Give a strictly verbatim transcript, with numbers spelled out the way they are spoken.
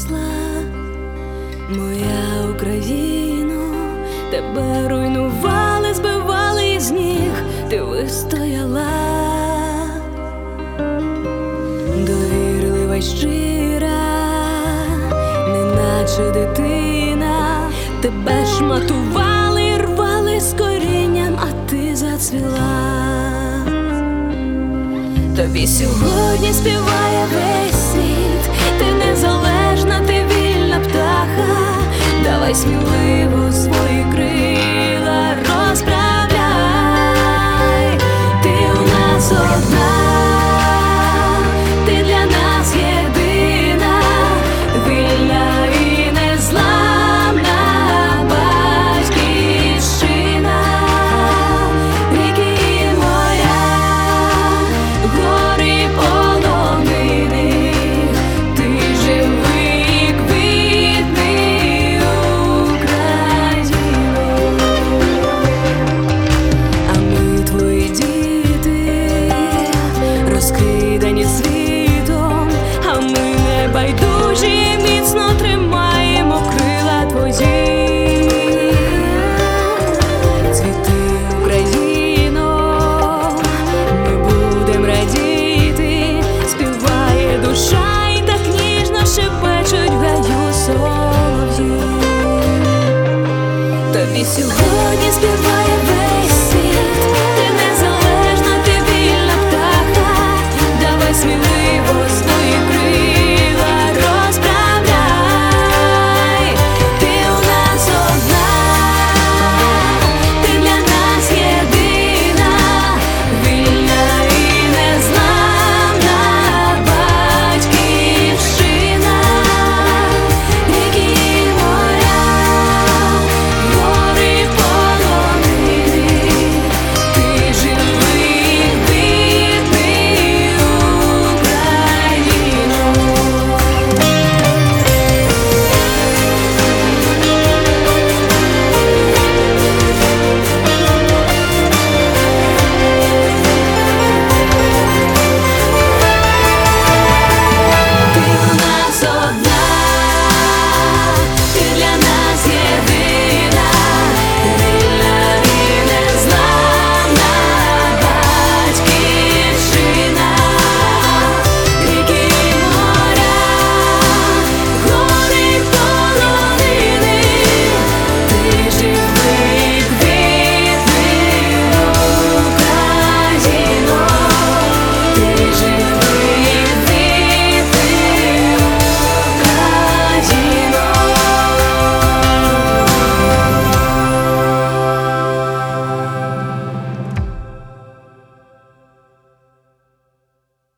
зла. Моя Україно, тебе руйнували, збивали із ніг, ти вистояла. Довірлива й щира, неначе дитина, тебе шматували, рвали з корінням, а ти зацвіла. Тобі сьогодні співає весь світ, ти незалежна, ти вільна птаха. Давай сміливо свої крила розправляй, ти у нас одна, ти для нас єдина, вільна і незламна батьківщина. Ріки і моря, гори полонини, ти живий, квітний Україно. А ми твої діти, розкидані світом, а ми небайдужі, міцно тримаємо крила твої. Цвіти, Україно, ми будем радіти, співає душа і так ніжно шепечуть в гаю солов'ї. Тобі сьогодні співає